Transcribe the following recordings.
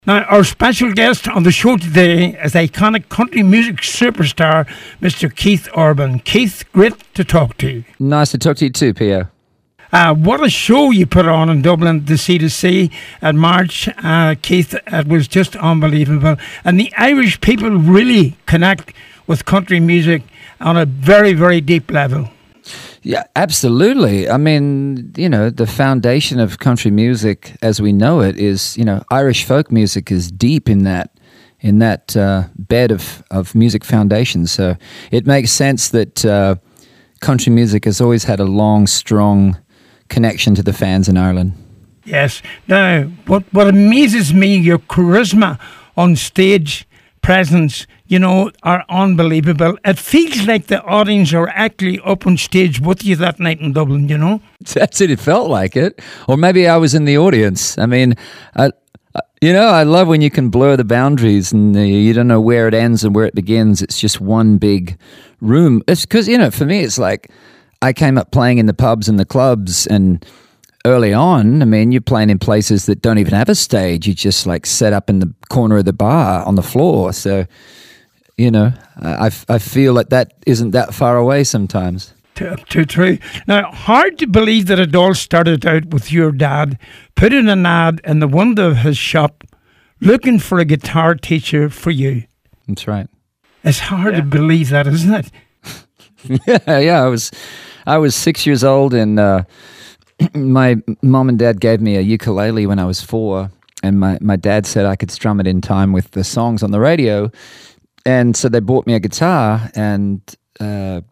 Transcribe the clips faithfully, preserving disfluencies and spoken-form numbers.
Now, our special guest on the show today is iconic country music superstar, Mister Keith Urban. Keith, great to talk to you. Nice to talk to you too, Pierre. Uh, what a show you put on in Dublin, the C two C at March, uh, Keith. It was just unbelievable. And the Irish people really connect with country music on a very, very deep level. Yeah, absolutely. I mean, you know, the foundation of country music as we know it is, you know, Irish folk music is deep in that in that uh, bed of, of music foundation. So it makes sense that uh, country music has always had a long, strong connection to the fans in Ireland. Yes. Now, what, what amazes me, your charisma on stage, presence, you know, are unbelievable. It feels like the audience are actually up on stage with you that night in Dublin, you know? That's it. It felt like it. Or maybe I was in the audience. I mean, I, you know, I love when you can blur the boundaries and you don't know where it ends and where it begins. It's just one big room. It's because, you know, for me, it's like I came up playing in the pubs and the clubs, and early on, I mean, you're playing in places that don't even have a stage. You just like set up in the corner of the bar on the floor. So, you know, I, I feel like that isn't that far away sometimes. Too, too true. Now, hard to believe that it all started out with your dad putting an ad in the window of his shop looking for a guitar teacher for you. That's right. It's hard yeah. to believe that, isn't it? yeah, yeah. I was, I was six years old, and uh, my mom and dad gave me a ukulele when I was four, and my, my dad said I could strum it in time with the songs on the radio. And so they bought me a guitar, and uh,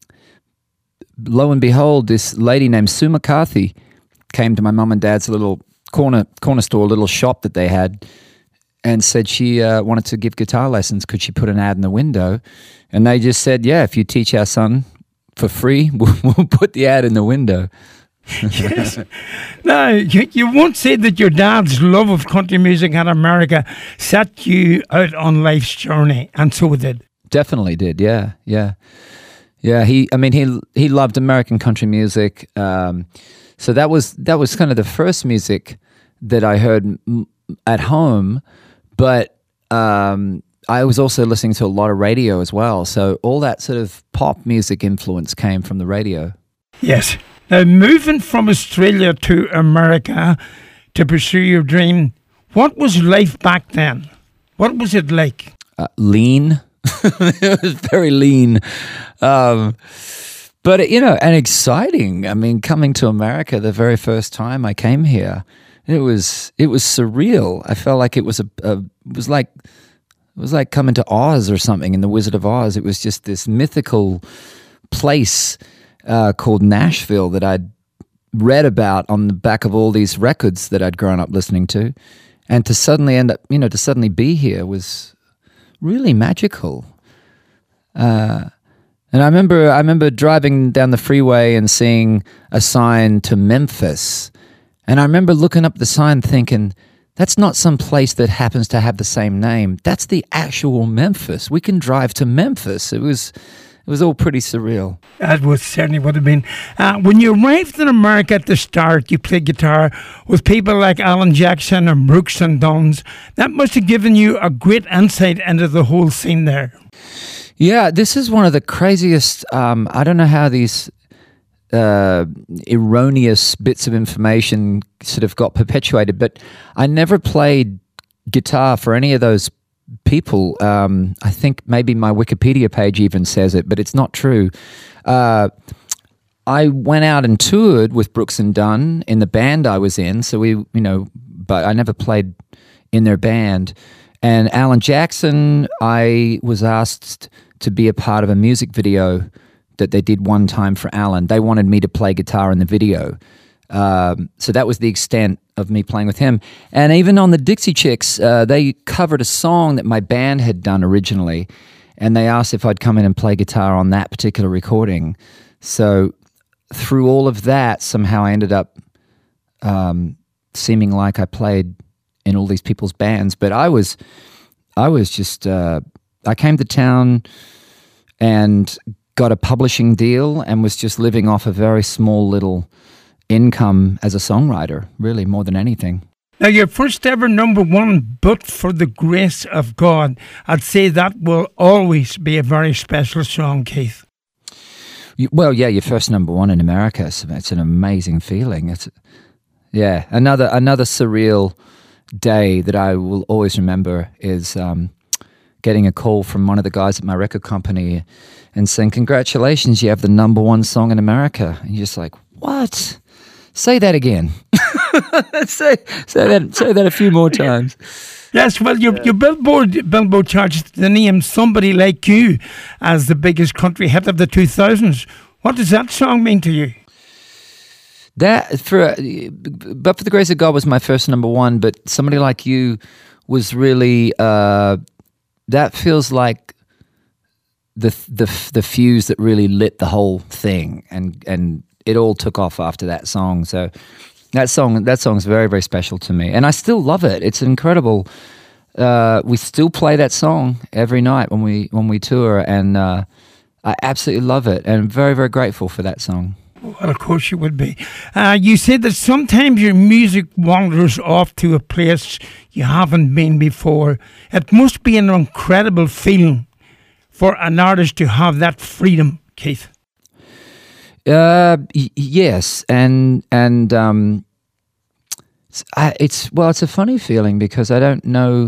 lo and behold, this lady named Sue McCarthy came to my mum and dad's little corner corner store, little shop that they had, and said she uh, wanted to give guitar lessons. Could she put an ad in the window? And they just said, yeah, if you teach our son for free, we'll, we'll put the ad in the window. Yes. Now, you, you once said that your dad's love of country music in America set you out on life's journey, and so it did. Definitely did, yeah, yeah. Yeah, he, I mean, he he loved American country music. Um, so that was that was kind of the first music that I heard m- at home, but um, I was also listening to a lot of radio as well. So all that sort of pop music influence came from the radio. Yes. Now, moving from Australia to America to pursue your dream, what was life back then? What was it like? Uh, lean. It was very lean. Um, but, you know, and exciting. I mean, coming to America the very first time I came here, it was it was surreal. I felt like it was a, a it was like it was like coming to Oz or something in The Wizard of Oz. It was just this mythical place Uh, called Nashville that I'd read about on the back of all these records that I'd grown up listening to, and to suddenly end up, you know, to suddenly be here was really magical. Uh, and I remember, I remember driving down the freeway and seeing a sign to Memphis, and I remember looking up the sign thinking, that's not some place that happens to have the same name. That's the actual Memphis. We can drive to Memphis. It was. It was all pretty surreal. That was certainly would have been. Uh, when you arrived in America at the start, you played guitar with people like Alan Jackson and Brooks and Dunns. That must have given you a great insight into the whole scene there. Yeah, this is one of the craziest, um, I don't know how these uh, erroneous bits of information sort of got perpetuated, but I never played guitar for any of those people. um, I think maybe my Wikipedia page even says it, but it's not true. Uh, I went out and toured with Brooks and Dunn in the band I was in, so we, you know, but I never played in their band. And Alan Jackson, I was asked to be a part of a music video that they did one time for Alan. They wanted me to play guitar in the video. Um, so that was the extent of me playing with him. And even on the Dixie Chicks, uh, they covered a song that my band had done originally, and they asked if I'd come in and play guitar on that particular recording. So through all of that, somehow I ended up um, seeming like I played in all these people's bands. But I was, I was just, uh, I came to town and got a publishing deal and was just living off a very small little income as a songwriter, really, more than anything. Now, your first ever number one, But for the Grace of God, I'd say that will always be a very special song, Keith. You, well, yeah, your first number one in America. So it's an amazing feeling. It's yeah, another another surreal day that I will always remember is um, getting a call from one of the guys at my record company and saying, "Congratulations, you have the number one song in America." And you're just like, "What? Say that again." say, say that say that a few more times. Yes, well, your, your Billboard Billboard charts the name "Somebody Like You" as the biggest country hit of the two thousands. What does that song mean to you? That for, but for the grace of God was my first number one. But Somebody Like You was really uh, that feels like the the the fuse that really lit the whole thing, and and it all took off after that song. So. That song, that song's very, very special to me, and I still love it. It's incredible. Uh, we still play that song every night when we when we tour, and uh, I absolutely love it, and I'm very, very grateful for that song. Well, of course you would be. Uh, you said that sometimes your music wanders off to a place you haven't been before. It must be an incredible feeling for an artist to have that freedom, Keith. Uh, y- yes, and and um, it's, I, it's well, it's a funny feeling because I don't know,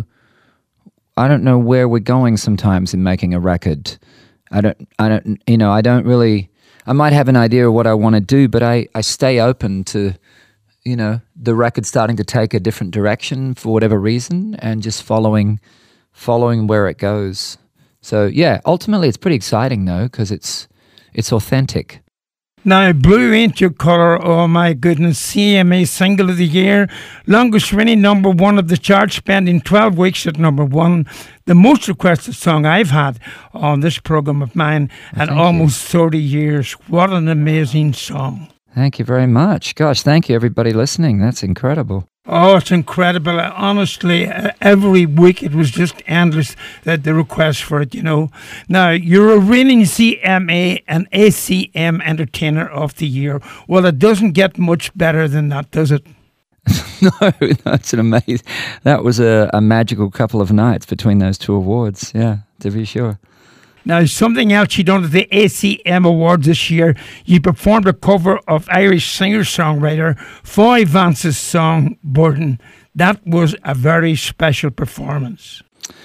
I don't know where we're going sometimes in making a record. I don't, I don't, you know, I don't really. I might have an idea of what I want to do, but I, I stay open to, you know, the record starting to take a different direction for whatever reason, and just following, following where it goes. So yeah, ultimately, it's pretty exciting though because it's it's authentic. Now, Blue Ain't Your Colour, oh my goodness, C M A Single of the Year, longest running number one of the chart, spending twelve weeks at number one, the most requested song I've had on this programme of mine, and thank almost you. thirty years. What an amazing song. Thank you very much. Gosh, thank you everybody listening. That's incredible. Oh, it's incredible. Honestly, uh, every week it was just endless, uh, the request for it, you know. Now, you're a reigning C M A and A C M Entertainer of the Year. Well, it doesn't get much better than that, does it? no, that's an amazing. That was a, a magical couple of nights between those two awards. Yeah, to be sure. Now, something else you done at the A C M Awards this year, you performed a cover of Irish singer-songwriter Foy Vance's song, Burden. That was a very special performance.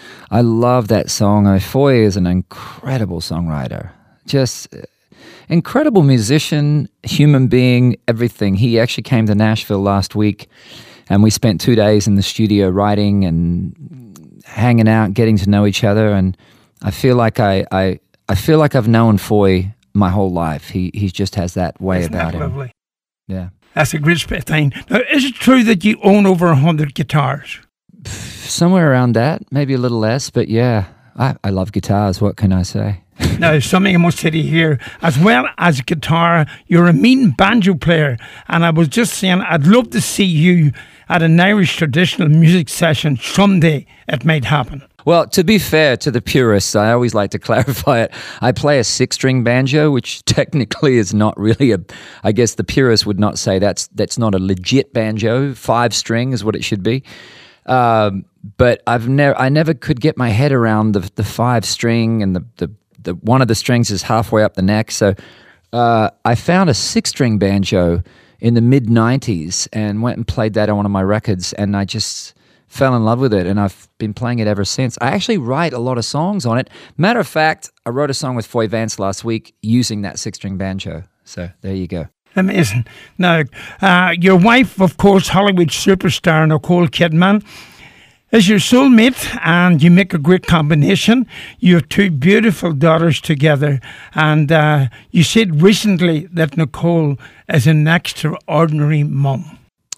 I love that song. I mean, Foy is an incredible songwriter. Just uh, incredible musician, human being, everything. He actually came to Nashville last week, and we spent two days in the studio writing and hanging out, getting to know each other, and I feel like I, I I feel like I've known Foy my whole life. He he just has that way Isn't about that him. Lovely? Yeah, that's a great thing. Now, is it true that you own over a hundred guitars? Somewhere around that, maybe a little less, but yeah, I, I love guitars. What can I say? Now, something I must say to you here, as well as a guitar, you're a mean banjo player, and I was just saying I'd love to see you at an Irish traditional music session someday. It might happen. Well, to be fair to the purists, I always like to clarify it. I play a six-string banjo, which technically is not really a. I guess the purists would not say that's that's not a legit banjo. Five-string is what it should be. Um, but I've never, I never could get my head around the the five-string, and the the, the one of the strings is halfway up the neck. So uh, I found a six-string banjo in the mid nineties and went and played that on one of my records, and I just fell in love with it, and I've been playing it ever since. I actually write a lot of songs on it. Matter of fact, I wrote a song with Foy Vance last week using that six-string banjo. So there you go. Amazing. Now, uh, your wife, of course, Hollywood superstar Nicole Kidman, is your soulmate, and you make a great combination. You have two beautiful daughters together, and uh, you said recently that Nicole is an extraordinary mum.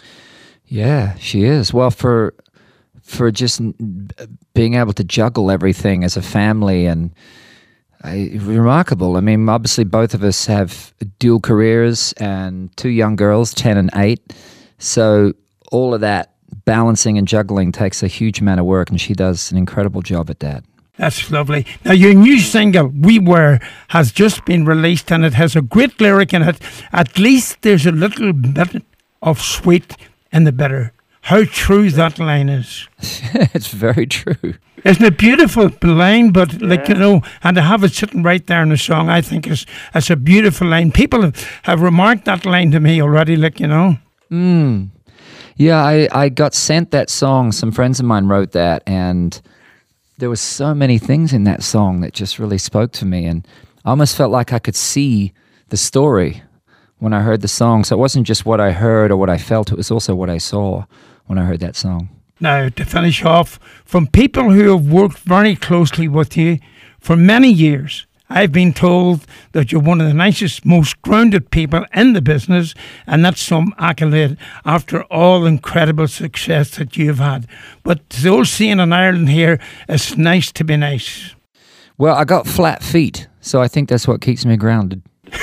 Yeah, she is. Well, for for just being able to juggle everything as a family, and uh, remarkable. I mean, obviously both of us have dual careers and two young girls, ten and eight. So all of that balancing and juggling takes a huge amount of work, and she does an incredible job at that. That's lovely. Now, your new single, We Were, has just been released, and it has a great lyric in it. At least there's a little bit of sweet in the bitter. how true that line is. It's very true. Isn't it beautiful line? But like yeah. you know, and to have it sitting right there in the song, I think is it's a beautiful line. People have, have remarked that line to me already. Like you know. Mm. Yeah, I, I got sent that song. Some friends of mine wrote that, and there was so many things in that song that just really spoke to me, and I almost felt like I could see the story when I heard the song. So it wasn't just what I heard or what I felt; it was also what I saw when I heard that song. Now, to finish off, from people who have worked very closely with you for many years, I've been told that you're one of the nicest, most grounded people in the business, and that's some accolade after all the incredible success that you've had. But the old saying in Ireland here, it's nice to be nice. Well, I got flat feet, so I think that's what keeps me grounded.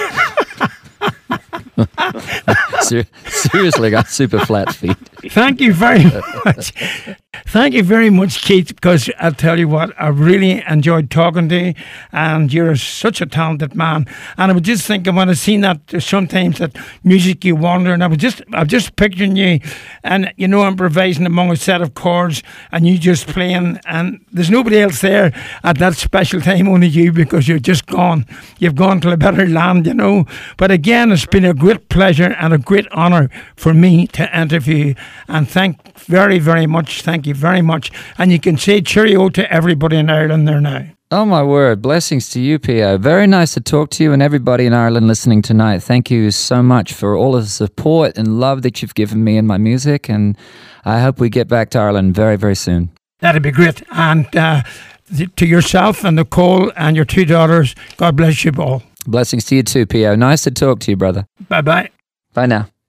Ser- seriously, I got super flat feet. Thank you very much. Thank you very much, Keith, because I'll tell you what, I really enjoyed talking to you, and you're such a talented man. And I was just thinking, when I seen that sometimes that Music You Wonder, and I was just I was just picturing you, and you know, improvising among a set of chords, and you just playing, and there's nobody else there at that special time, only you, because you're just gone. You've gone to a better land, you know. But again, it's been a great pleasure and a great honour for me to interview you, and thank very, very much. Thank you very much. And you can say cheerio to everybody in Ireland there now. Oh, my word. Blessings to you, P O. Very nice to talk to you and everybody in Ireland listening tonight. Thank you so much for all of the support and love that you've given me in my music. And I hope we get back to Ireland very, very soon. That'd be great. And uh, to yourself and Nicole and your two daughters, God bless you all. Blessings to you too, P O. Nice to talk to you, brother. Bye-bye. Bye now.